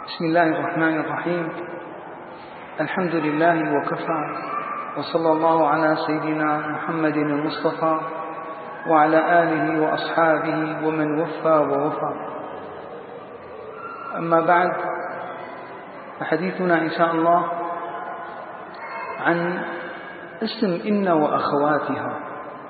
بسم الله الرحمن الرحيم. الحمد لله وكفى، وصلى الله على سيدنا محمد المصطفى وعلى آله وأصحابه ومن وفى ووفى. أما بعد، فحديثنا إن شاء الله عن اسم إن وأخواتها،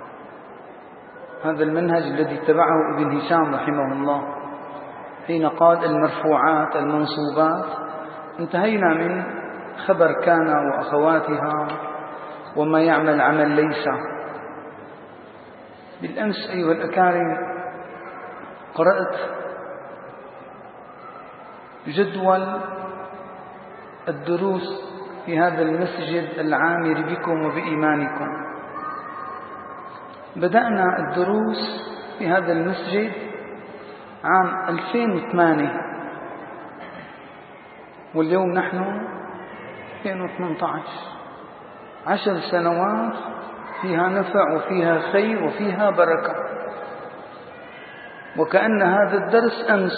هذا المنهج الذي اتبعه ابن هشام رحمه الله حين قال المرفوعات المنصوبات. انتهينا من خبر كان وأخواتها وما يعمل عمل ليس. بالأمس أيها الأكارم قرأت جدول الدروس في هذا المسجد العامر بكم وبإيمانكم. بدأنا الدروس في هذا المسجد عام 2008، واليوم نحن 2018. 10 سنوات فيها نفع وفيها خير وفيها بركة، وكأن هذا الدرس أمس.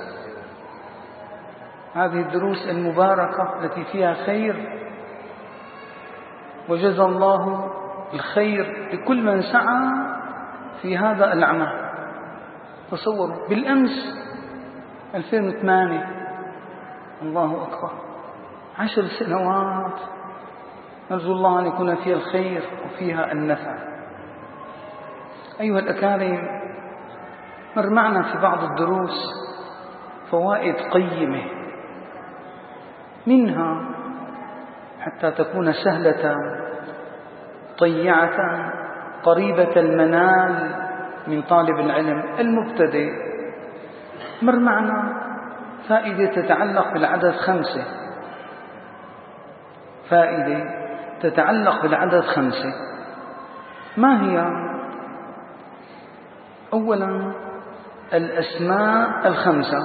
هذه الدروس المباركة التي فيها خير، وجزى الله الخير لكل من سعى في هذا العمل. تصوروا بالأمس 2008، الله أكبر، 10 سنوات. نرجو الله أن يكون فيها الخير وفيها النفع. أيها الأكارم، مر معنا في بعض الدروس فوائد قيمة، منها حتى تكون سهلة طيعة قريبة المنال من طالب العلم المبتدئ. مر معنا فائدة تتعلق بالعدد 5، فائدة تتعلق بالعدد 5. ما هي؟ أولا الأسماء الخمسة.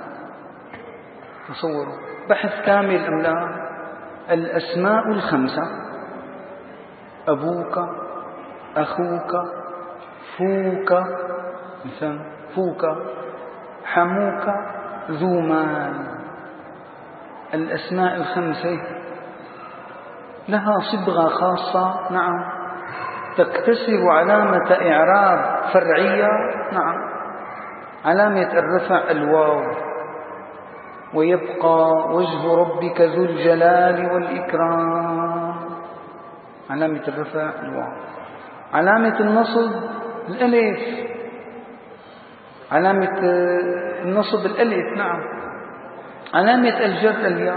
تصوروا بحث كامل أم لا؟ الأسماء الخمسة: أبوك، أخوك، فوك، مثلا فوك، حموك، ذو مال. الأسماء الخمسة لها صبغة خاصة، نعم. تكتسب علامة إعراب فرعية، نعم. علامة الرفع الواو، ويبقى وجه ربك ذو الجلال والإكرام. علامة الرفع الواو. علامة النصب الألف، علامة النصب الألف، نعم. علامة الجر الياء.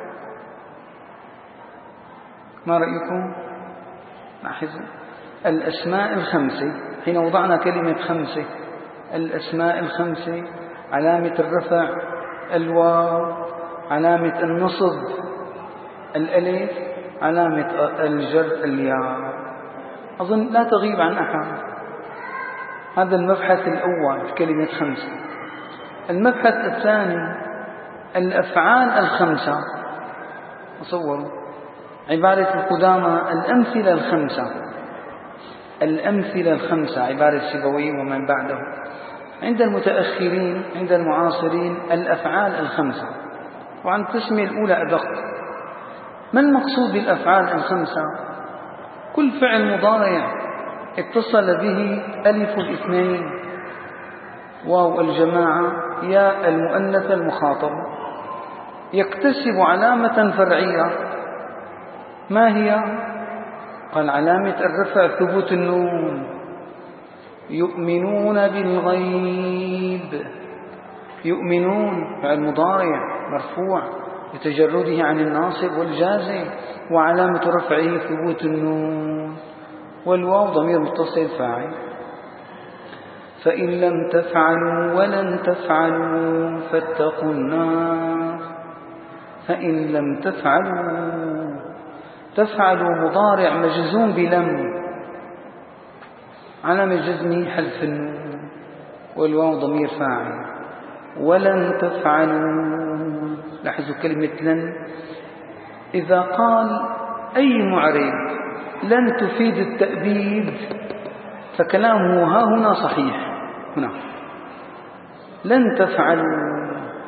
ما رأيكم؟ لاحظوا الأسماء الخمسة حين وضعنا كلمة 5. الأسماء الخمسة: علامة الرفع الواو، علامة النصب الألف، علامة الجر الياء. أظن لا تغيب عن أحد. هذا المبحث الأول في كلمة 5. المبحث الثاني الأفعال الخمسة. تصوروا عبارة القدامى الأمثلة الخمسة. الأمثلة الخمسة عبارة سيبويه ومن بعده. عند المتأخرين، عند المعاصرين، الأفعال الخمسة. وعن التسمية الأولى أدق. ما المقصود بالأفعال الخمسة؟ كل فعل مضارع اتصل به ألف الاثنين، واو الجماعة، ياء المؤنث المخاطب، يكتسب علامة فرعية. ما هي؟ قال علامة الرفع ثبوت النون. يؤمنون بالغيب. يؤمنون فعل مضارع مرفوع بتجرده عن الناصب والجازم، وعلامة رفعه ثبوت النون. والواو ضمير متصل فاعل. فإن لم تفعلوا ولن تفعلوا فاتقوا النار. فإن لم تفعلوا، تفعلوا مضارع مجزوم بلم، علامة جزمه حذف النون، والواو ضمير فاعل. ولن تفعلوا، لاحظوا كلمة لن. إذا قال أي معرب لن تفيد التأبيد فكلامه ها هنا صحيح. هنا لن تفعلوا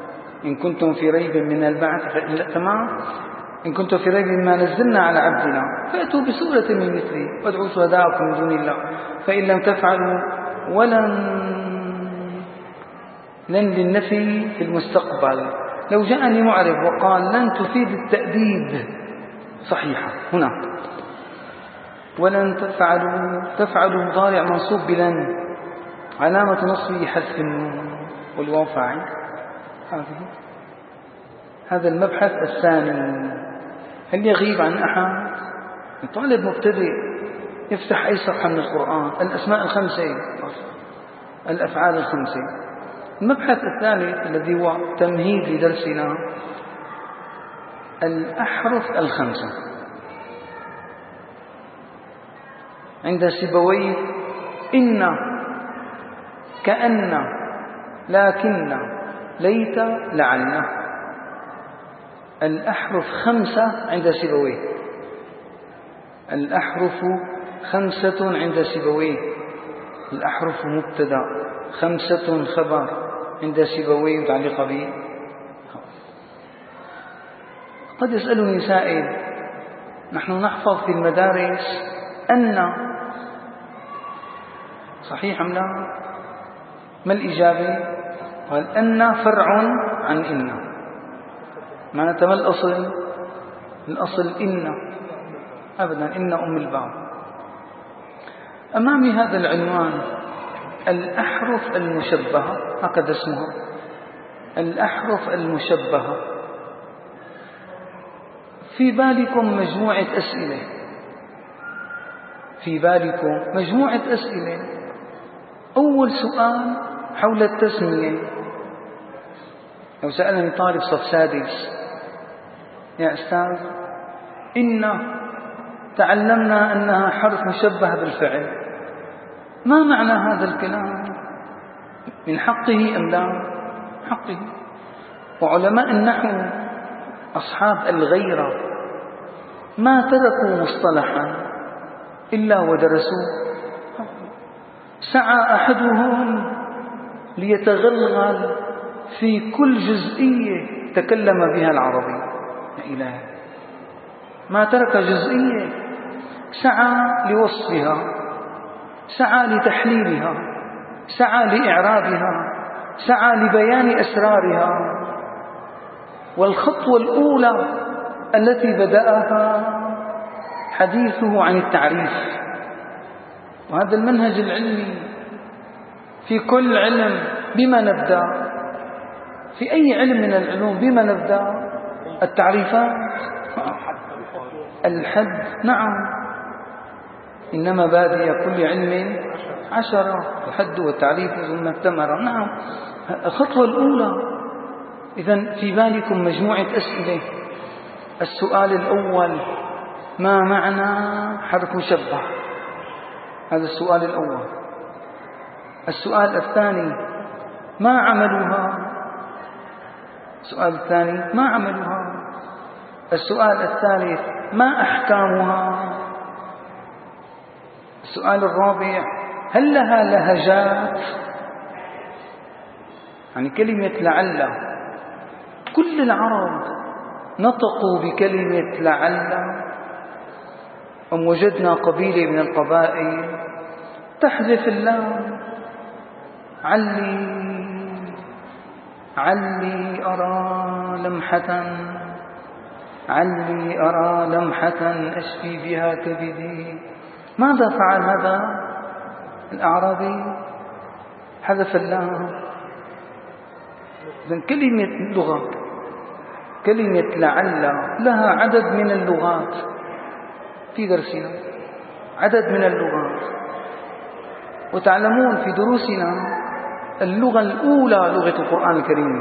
إن كنتم في ريب من البعث تمام، إن كنتم في ريب مما نزلنا على عبدنا فأتوا بسورة من مثله وادعوا شهداءكم من دون الله فإن لم تفعلوا لن للنفي في المستقبل. لو جاءني معرب وقال لن تفيد التأبيد صحيحة هنا، ولن تفعلوا مضارع منصوب بلن، علامة نصبه حذف النون والواو فاعل. هذا المبحث الثاني. هل يغيب عن أحد؟ طالب مبتدئ يفتح أي صفحة من القرآن، الأسماء الخمسة، الأفعال الخمسة. المبحث الثالث الذي هو تمهيد لدرسنا، الأحرف الخمسة عند سيبويه: إن، كأن، لكن، ليت، لعل. الأحرف خمسة عند سيبويه، الأحرف خمسة عند سيبويه. الأحرف مبتدأ، خمسة خبر عند سيبويه متعلق به. قد يسألني سائل: نحن نحفظ في المدارس أن، صحيح أم لا؟ ما الإجابة؟ قال أن فرع عن إن. معناتها ما الأصل؟ الأصل إن، أبدا إن أم الباب. أمامي هذا العنوان، الأحرف المشبهة، هكذا اسمها، الأحرف المشبهة. في بالكم مجموعة أسئلة، في بالكم مجموعة أسئلة. أول سؤال حول التسمية. لو سألني طالب صف سادس: يا أستاذ، إن تعلمنا أنها حرف مشبه بالفعل، ما معنى هذا الكلام؟ من حقه أم لا؟ حقه. وعلماء النحو أصحاب الغيرة ما تركوا مصطلحا إلا ودرسوه. سعى أحدهم ليتغلغل في كل جزئية تكلم بها العربي، يا إلهي، ما ترك جزئية. سعى لوصفها، سعى لتحليلها، سعى لإعرابها، سعى لبيان أسرارها. والخطوة الأولى التي بدأها حديثه عن التعريف. وهذا المنهج العلمي في كل علم. بما نبدأ؟ في أي علم من العلوم بما نبدأ؟ التعريفات، الحد، نعم. إنما بادئ كل علم 10، الحد والتعريف ثم الثمرة. نعم، الخطوة الأولى. إذن في بالكم مجموعة أسئلة. السؤال الأول: ما معنى حرف مشبه؟ هذا السؤال الأول. السؤال الثاني: ما عملها؟ السؤال الثاني: ما عملها؟ السؤال الثالث: ما أحكامها؟ السؤال الرابع: هل لها لهجات؟ يعني كلمة لعل، كل العرب نطقوا بكلمة لعل، أم وجدنا قبيلة من القبائل تحذف اللام؟ علي أرى لمحة، علي أرى لمحة أشفي بها كبدي. ماذا فعل هذا الأعرابي؟ حذف اللام. إذن كلمة لغة، كلمة لعل لها عدد من اللغات في درسنا، عدد من اللغات. وتعلمون في دروسنا اللغة الأولى لغة القرآن الكريم.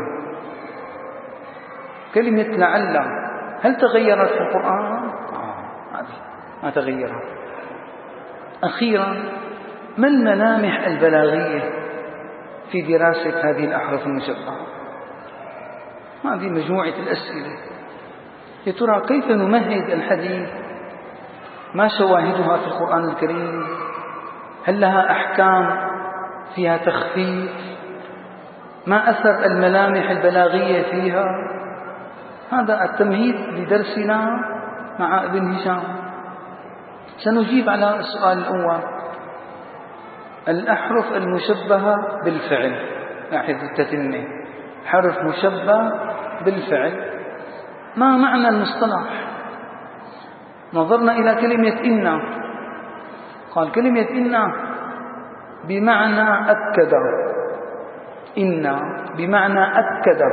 كلمة لعل هل تغيرت في القرآن؟ ما تغيرت. أخيرا، ما الملامح البلاغية في دراسة هذه الأحرف المشبهة؟ هذه مجموعة الأسئلة. يا ترى كيف نمهد الحديث؟ ما شواهدها في القرآن الكريم؟ هل لها أحكام فيها تخفيف؟ ما أثر الملامح البلاغية فيها؟ هذا التمهيد لدرسنا مع ابن هشام. سنجيب على السؤال الأول. الأحرف المشبهة بالفعل، لاحظ التتمة، حرف مشبه بالفعل، ما معنى المصطلح؟ نظرنا إلى كلمة إن، قال كلمة إن بمعنى أكد، إن بمعنى أكد.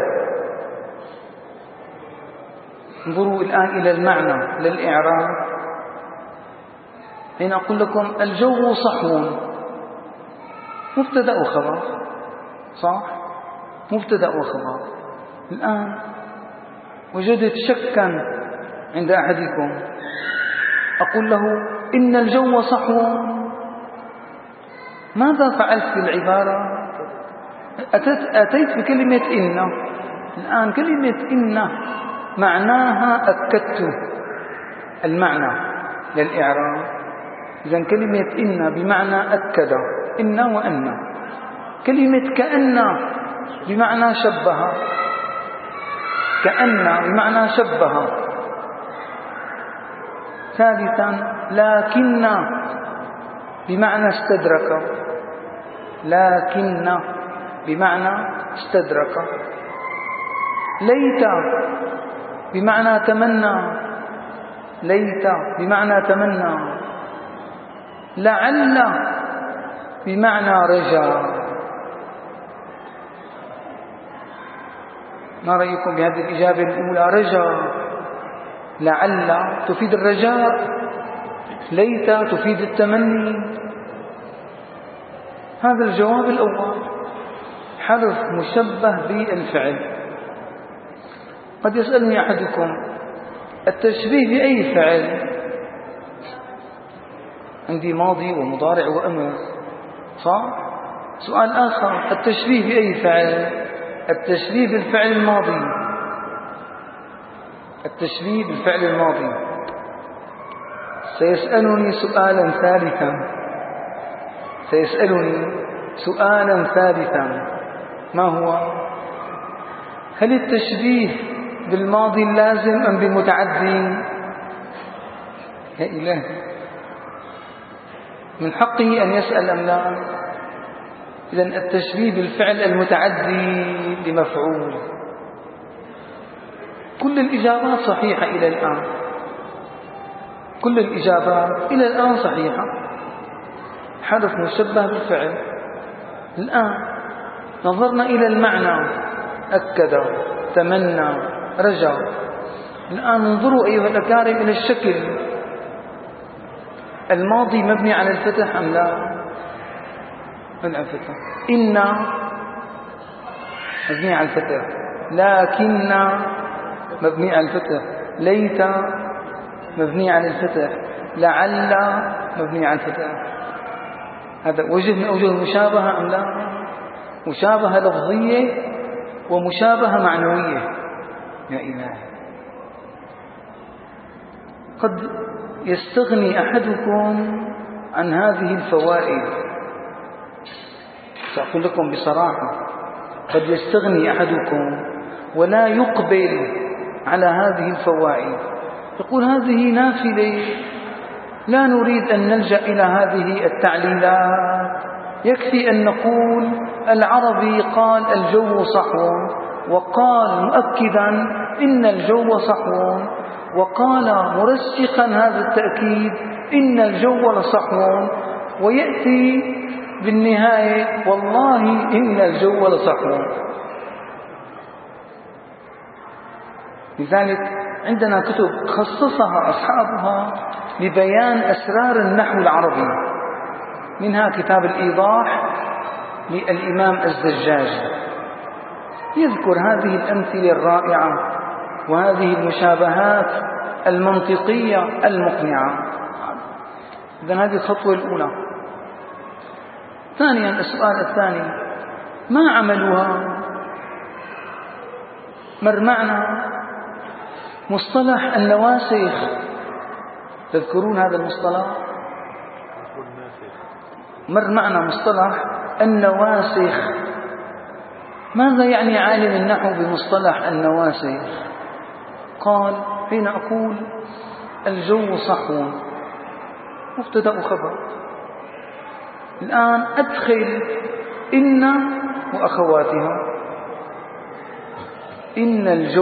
انظروا الآن إلى المعنى للإعراب. حين أقول لكم الجو صحو، مبتدأ وخبر، صح؟ مبتدأ وخبر. الآن وجدت شكا عند أحدكم، أقول له إن الجو صحو، ماذا فعلت في العبارة؟ أتيت بكلمة إن. الآن كلمة إن معناها أكدت المعنى للإعراب. إذن كلمة إن بمعنى أكد، إن وأن. كلمة كأن بمعنى شبه، كأن بمعنى شبه. ثالثا لكن بمعنى استدرك، لكن بمعنى استدرك. ليت بمعنى تمنى، ليت بمعنى تمنى. لعل بمعنى رجاء. ما رأيكم بهذه الإجابة الأولى؟ رجاء، لعل تفيد الرجاء، ليت تفيد التمني. هذا الجواب الأول، حرف مشبه بالفعل. قد يسألني أحدكم التشبيه بأي فعل؟ عندي ماضي ومضارع وأمر، صح؟ سؤال آخر، التشبيه بأي فعل؟ التشبيه بالفعل الماضي، التشبيه بالفعل الماضي. سيسألني سؤالا ثالثا، سيسألني سؤالا ثالثا، ما هو؟ هل التشبيه بالماضي اللازم أم بالمتعدي؟ يا إلهي، من حقه أن يسأل أم لا؟ إذن التشبيه بالفعل المتعدي لمفعول. كل الإجابات صحيحة إلى الآن، كل الإجابات إلى الآن صحيحة. حرف مشبه بالفعل. الآن نظرنا إلى المعنى، أكد، تمنى، رجع. الآن انظروا أيها الأكارم إلى الشكل. الماضي مبني على الفتح أم لا؟ مبني على الفتح. إن مبني على الفتح، لكن مبني على الفتح، ليت مبني على الفتح، لعل مبني على الفتح. هذا وجه من أوجه المشابهة أم لا؟ مشابهة لفظية ومشابهة معنوية. يا إلهي، قد يستغني أحدكم عن هذه الفوائد. سأقول لكم بصراحة، قد يستغني أحدكم ولا يقبل على هذه الفوائد، يقول هذه نافلة، لا نريد أن نلجأ إلى هذه التعليلات، يكفي أن نقول العربي قال الجو صحو، وقال مؤكدا إن الجو صحو، وقال مرسخا هذا التأكيد إن الجو لصحو، ويأتي بالنهاية والله إن الجو لصحو. لذلك عندنا كتب خصصها أصحابها لبيان أسرار النحو العربي، منها كتاب الإيضاح للإمام الزجاجي، يذكر هذه الأمثلة الرائعة وهذه المشابهات المنطقية المقنعة. إذن هذه الخطوة الأولى. ثانيا، السؤال الثاني، ما عملها؟ مر معنا مصطلح النواسخ، تذكرون هذا المصطلح؟ مر معنا مصطلح النواسخ. ماذا يعني عالم النحو بمصطلح النواسخ؟ قال: حين أقول الجو صحو، مبتدأ وخبر. الآن أدخل إن وأخواتها. إن الجو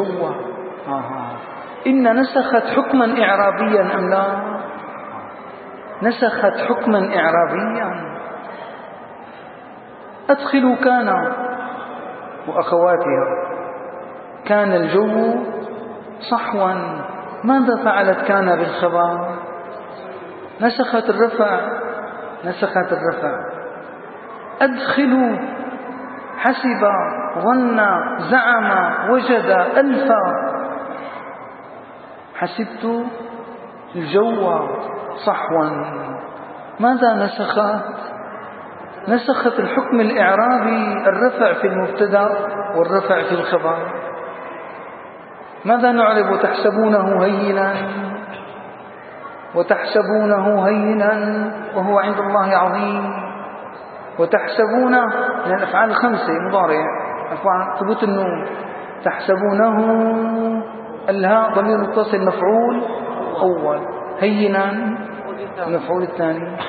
إن نسخت حكما إعرابيا أم لا؟ نسخت حكما إعرابيا. أدخل كان وأخواتها. كان الجو صحوا. ماذا فعلت كان بالخبر؟ نسخت الرفع. أدخلوا حسب، ظن، زعم، وجد، ألف. حسبت الجو صحوا. ماذا نسخت الحكم الإعرابي، الرفع في المبتدأ والرفع في الخبر. ماذا نعرب؟ تحسبونه هينا وهو عند الله عظيم. وتحسبون من الأفعال الخمسة مضارع ثبوت النون. تحسبونه، الهاء ضمير متصل مفعول أول، هينا المفعول الثاني.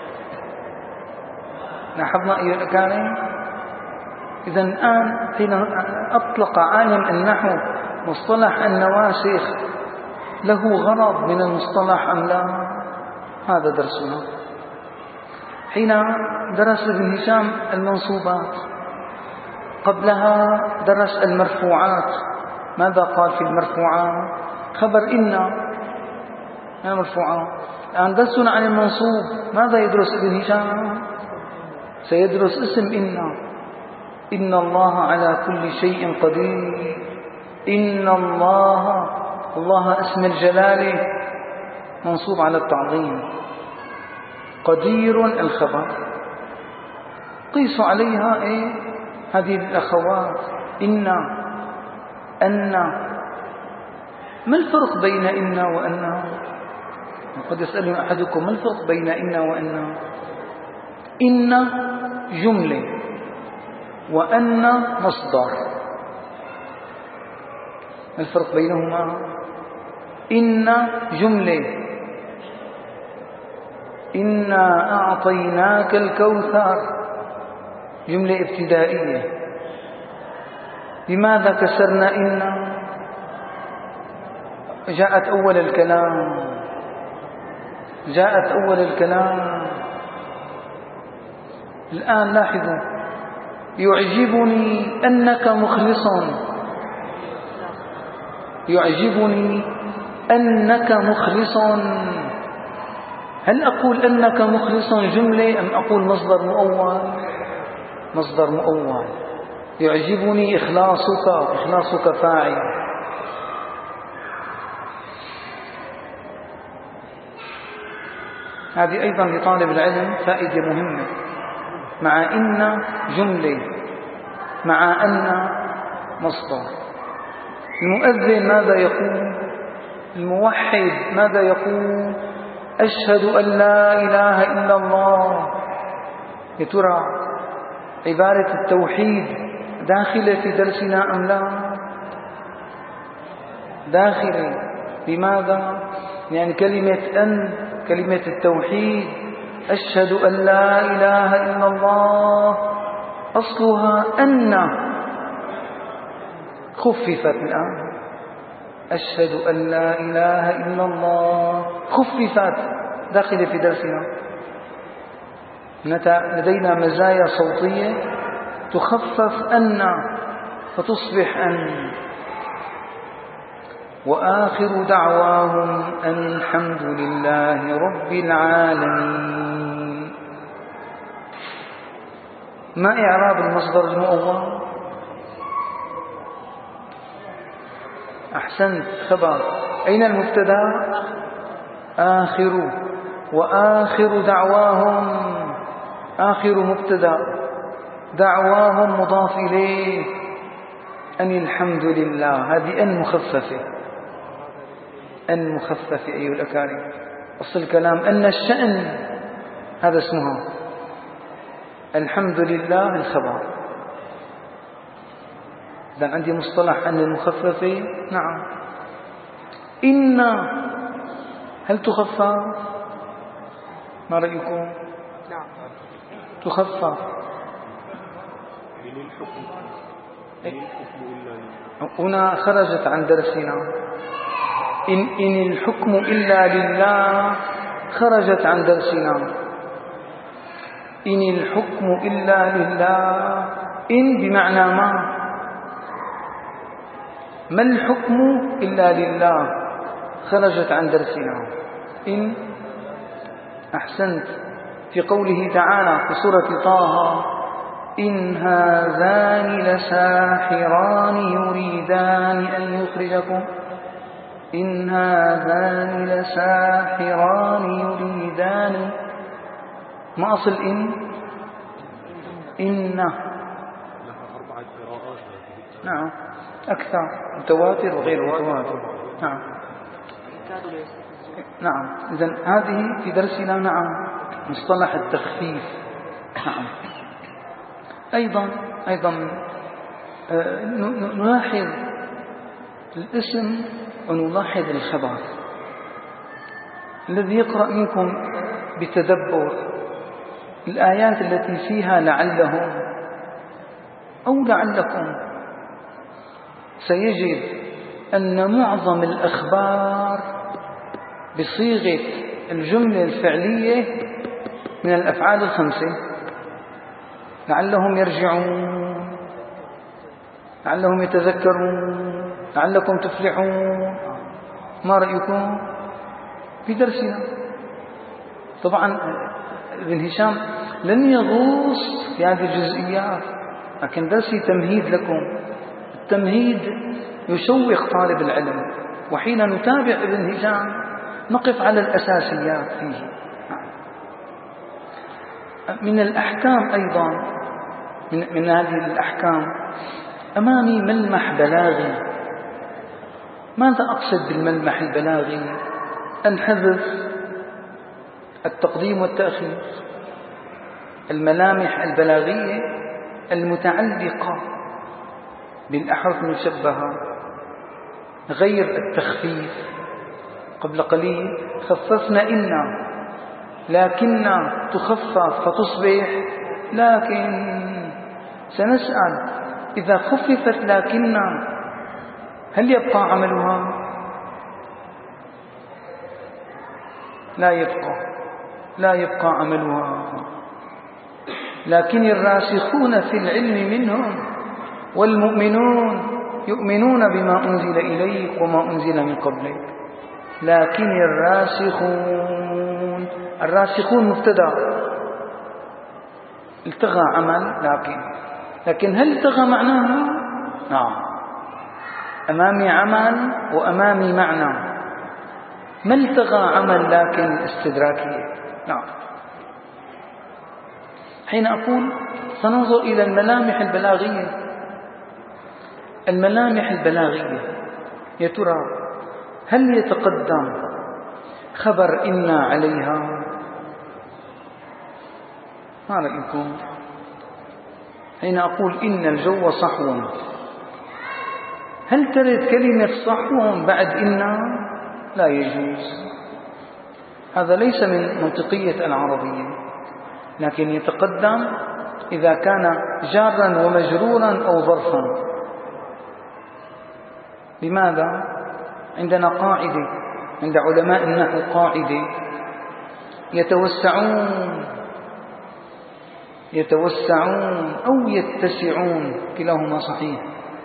لاحظنا أيها الأكارم؟ إذا الآن حين أطلق عالم النحو مصطلح النواسخ له غرض من المصطلح أم لا؟ هذا درسنا. حين درس ابن هشام المنصوبات، قبلها درس المرفوعات. ماذا قال في المرفوعات؟ خبر إن مرفوعات. الآن درسنا عن المنصوب. ماذا يدرس ابن هشام؟ سيدرس اسم إن الله على كل شيء قدير. إن الله اسم الجلالة منصوب على التعظيم. قدير الخبر. قيسوا عليها هذه الأخوات. أن. ما الفرق بين إن وأن؟ قد يسألني أحدكم: ما الفرق بين إن وأن؟ إن جملة وأن مصدر. ما الفرق بينهما؟ إن جملة: إنا أعطيناك الكوثر، جملة ابتدائية. لماذا كسرنا إن؟ جاءت أول الكلام. الآن لاحظوا: يعجبني أنك مخلص. هل أقول أنك مخلص جملة أم أقول مصدر مؤول؟ يعجبني إخلاصك فاعل. هذه أيضا لطالب العلم فائدة مهمة. مع إن جملة، مع أن مصدر. المؤذن ماذا يقول؟ الموحد ماذا يقول؟ أشهد أن لا إله إلا الله. يا ترى عبارة التوحيد داخلة في درسنا أم لا؟ داخلة. لماذا؟ يعني كلمة التوحيد، أشهد أن لا إله إلا الله، أصلها أن خففت. الآن أشهد أن لا إله إلا الله خففت، داخل في درسنا. لدينا مزايا صوتية تخفف أن فتصبح أن. وآخر دعواهم أن الحمد لله رب العالمين. ما إعراب المصدر المؤول؟ أحسنت، خبر. أين المبتدأ؟ آخر. وآخر دعواهم، آخر مبتدأ، دعواهم مضاف إليه، أن الحمد لله. هذه أن مخففة، أن مخففة أيها الأكارم. أصل الكلام أن الشأن، هذا اسمها. الحمد لله الخبر. إذا عندي مصطلح عن المخففة، نعم. إن هل تخفف؟ ما رأيكم؟ نعم تخفف. هنا خرجت عن درسنا. إن الحكم إلا لله خرجت عن درسنا. إن الحكم إلا لله، إن بمعنى ما الحكم إلا لله خرجت عن درسنا. إن أحسنت. في قوله تعالى في سورة طه: إن هذان لساحران يريدان أن يخرجكم. إن هذان لساحران يريدان. ما أصل إن نعم أكثر، متواتر وغير متواتر. نعم. إذن هذه في درسنا نعم مصطلح التخفيف. نعم. أيضا نلاحظ الاسم ونلاحظ الخبر. الذي يقرأ منكم بتدبر الآيات التي فيها لعلهم أو لعلكم سيجد أن معظم الأخبار بصيغة الجملة الفعلية من الأفعال الخمسة: لعلهم يرجعون، لعلهم يتذكرون، لعلكم تفلحون. ما رأيكم في درسنا؟ طبعا ابن هشام لن يغوص في هذه الجزئيات، لكن درسي تمهيد لكم. التمهيد يشوق طالب العلم، وحين نتابع ابن هشام نقف على الأساسيات فيه. من الأحكام أيضا، من هذه الأحكام أمامي ملمح بلاغي. ماذا أقصد بالملمح البلاغي؟ الحذف، التقديم والتأخير، الملامح البلاغية المتعلقة بالأحرف المشبهة، غير التخفيف. قبل قليل خففنا إن، لكن تخفف فتصبح لكن. سنسأل إذا خففت لكن هل يبقى عملها؟ لا يبقى عملها. لكن الراسخون في العلم منهم والمؤمنون يؤمنون بما أنزل إليك وما أنزل من قبلك. لكن الراسخون مبتدأ، التغى عمل لكن هل التغى معناها؟ نعم. أمامي عمل وأمامي معنى. ما التغى عمل لكن استدراكية. نعم. حين أقول سننظر إلى الملامح البلاغية. الملامح البلاغية يا ترى هل يتقدم خبر إن عليها؟ ما رأيكم؟ حين أقول إن الجو صحو، هل ترد كلمة صحو بعد إن؟ لا يجوز. هذا ليس من منطقية العربية، لكن يتقدم إذا كان جارا ومجرورا أو ظرفا. لماذا؟ عندنا قاعدة عند علماء النحو، قاعدة: يتوسعون أو يتسعون، كلاهما صحيح.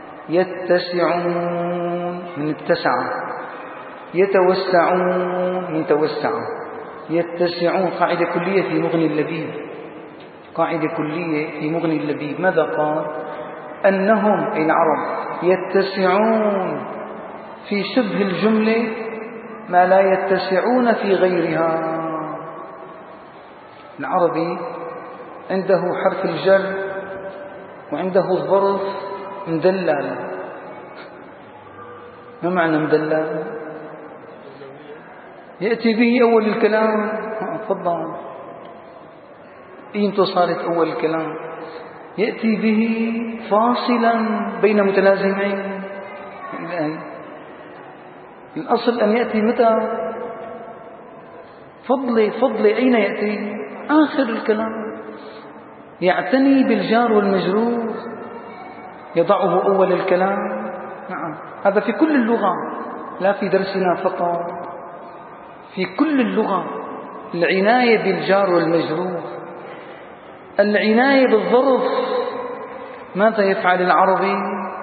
يتسعون من اتسع، يتوسعون من توسع. يتسعون قاعدة كلية في مغني اللبيب. قاعدة كلية في مغني اللبيب ماذا قال؟ أنهم أي العرب يتسعون في شبه الجملة ما لا يتسعون في غيرها. العربي عنده حرف الجر وعنده الظرف مدلل. ما معنى مدلل؟ يأتي به أول الكلام. تفضل. إنت صارت أول الكلام. يأتي به فاصلا بين متلازمين. الأصل أن يأتي متى؟ فضلي أين يأتي؟ آخر الكلام. يعتني بالجار والمجرور، يضعه أول الكلام. نعم، هذا في كل اللغة، لا في درسنا فقط، في كل اللغة. العناية بالجار والمجرور، العناية بالظرف. ماذا يفعل العربي؟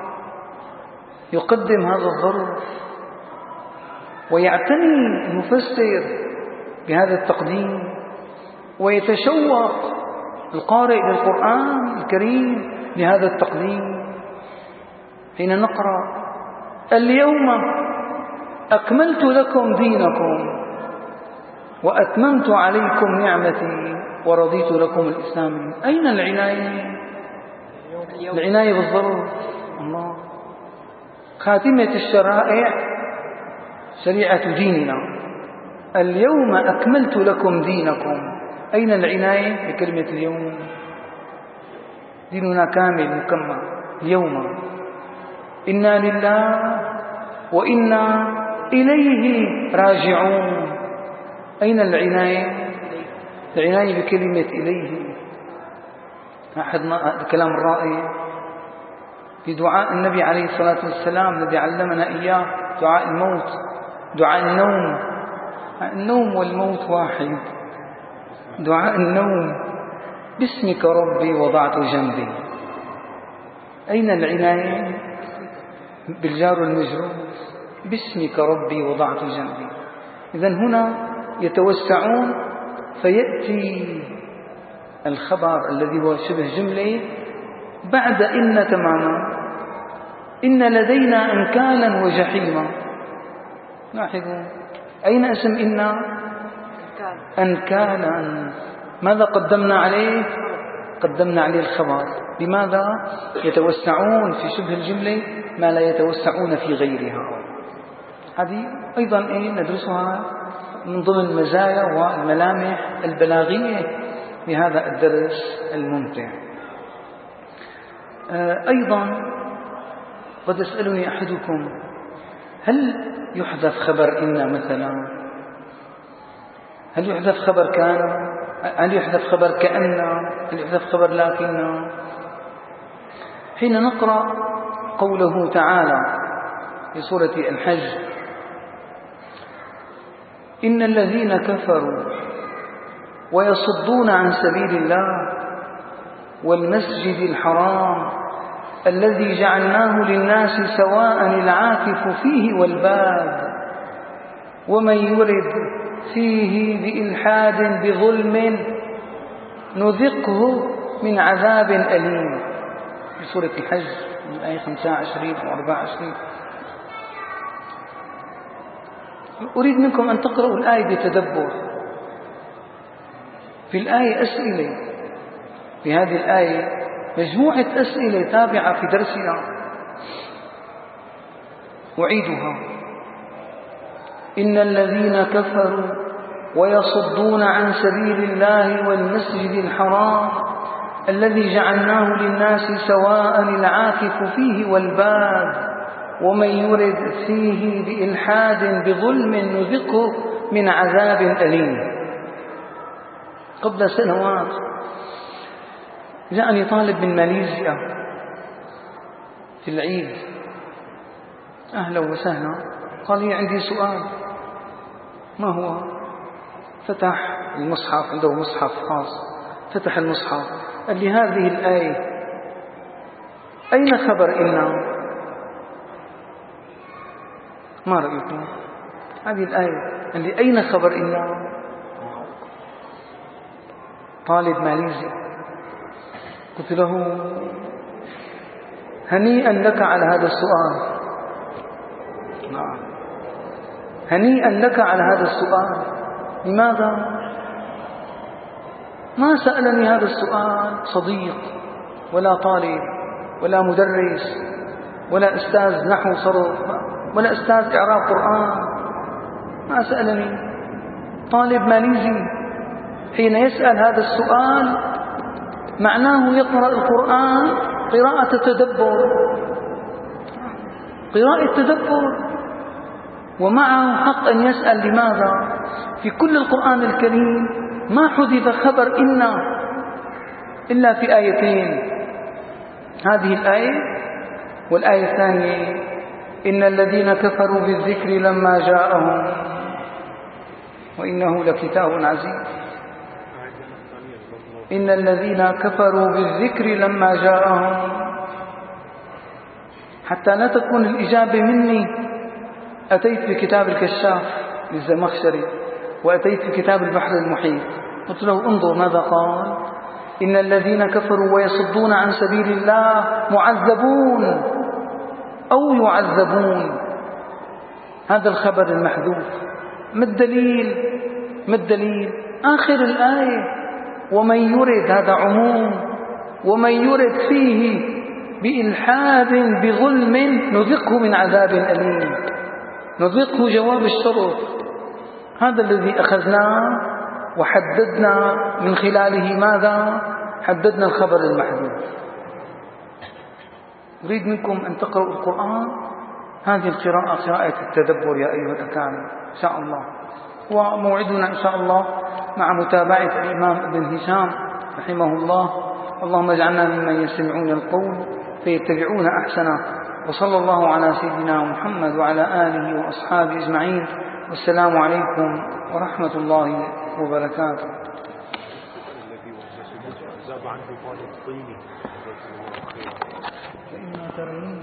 يقدم هذا الظرف، ويعتني المفسر بهذا التقديم، ويتشوق القارئ للقرآن الكريم لهذا التقديم. حين نقرأ اليوم أكملت لكم دينكم وأتممت عليكم نعمتي ورضيت لكم الإسلام، أين العناية؟ العناية بالظرف. الله، خاتمة الشرائع شريعة ديننا، اليوم أكملت لكم دينكم. أين العناية بكلمة اليوم؟ ديننا كامل مكمل اليوم. إنا لله وإنا إليه راجعون. أين العناية؟ العناية بكلمة إليه. لاحظنا الكلام الرائع في دعاء النبي عليه الصلاة والسلام الذي علمنا إياه، دعاء الموت، دعاء النوم. النوم والموت واحد. دعاء النوم: باسمك ربي وضعت جنبي. أين العناية بالجار والمجرور؟ باسمك ربي وضعت جنبي. إذن هنا يتوسعون، فيأتي الخبر الذي هو شبه جملة بعد إن تماما. إن لدينا أنكالا وجحيما. لاحظوا، أين اسم إن؟ أنكالا. ماذا قدمنا عليه؟ قدمنا عليه الخبر. لماذا؟ يتوسعون في شبه الجملة ما لا يتوسعون في غيرها. هذه أيضا ندرسها من ضمن المزايا والملامح البلاغية لهذا الدرس الممتع. أيضا قد يسألني أحدكم: هل يحذف خبر إن مثلا؟ هل يحذف خبر كان؟ هل يحذف خبر كأن؟ هل يحذف خبر لكن؟ حين نقرأ قوله تعالى في سورة الحج: إن الذين كفروا ويصدون عن سبيل الله والمسجد الحرام الذي جعلناه للناس سواء العاكف فيه والباد ومن يرد فيه بإلحاد بظلم نذقه من عذاب أليم. في سورة الحج الآية 25 و 24. أريد منكم أن تقرأوا الآية بتدبر. في الآية أسئلة، في هذه الآية مجموعة أسئلة تابعة في درسنا، أعيدها: إن الذين كفروا ويصدون عن سبيل الله والمسجد الحرام الذي جعلناه للناس سواء العاكف فيه والباد ومن يرد فيه بإلحاد بظلم نذقه من عذاب أليم. قبل سنوات جاءني طالب من ماليزيا في العيد، أهلا وسهلا، قال لي عندي سؤال. ما هو؟ فتح المصحف، عنده مصحف خاص، فتح المصحف، قال لي هذه الآية أين خبر إن؟ ما رأيكم؟ هذه الآية قال لي أين خبر إن؟ طالب ماليزي. قلت له: هنيئا لك على هذا السؤال. نعم، هنيئا لك على هذا السؤال. لماذا؟ ما سألني هذا السؤال صديق ولا طالب ولا مدرس ولا أستاذ نحو صرف ولا أستاذ إعراب قرآن. ما سألني، طالب ماليزي حين يسأل هذا السؤال معناه يقرأ القرآن قراءة تدبر، قراءة تدبر. ومعه حق أن يسأل لماذا في كل القرآن الكريم ما حذف خبر إن إلا في آيتين، هذه الآية والآية الثانية إن الذين كفروا بالذكر لما جاءهم وإنه لكتاب عزيز. إن الذين كفروا بالذكر لما جاءهم، حتى لا تكون الإجابة مني. أتيت بكتاب الكشاف للزمخشري وأتيت بكتاب البحر المحيط، قلت له انظر ماذا قال: إن الذين كفروا ويصدون عن سبيل الله معذبون أو يعذبون. هذا الخبر المحذوف. ما الدليل؟ ما الدليل؟ آخر الآية: ومن يرد، هذا عموم، ومن يرد فيه بإلحاد بظلم نذقه من عذاب أليم. نذقه جواب الشرط. هذا الذي أخذناه وحددنا من خلاله ماذا؟ حددنا الخبر المحذوف. أريد منكم أن تقرأوا القرآن هذه القراءة، قراءة التدبر يا أيها الأكارم إن شاء الله. وموعدنا إن شاء الله مع متابعة الإمام ابن هشام رحمه الله. اللهم اجعلنا ممن يستمعون القول فيتبعون أحسنه. وصلى الله على سيدنا محمد وعلى آله وأصحابه أجمعين. والسلام عليكم ورحمة الله وبركاته. فإنما ترين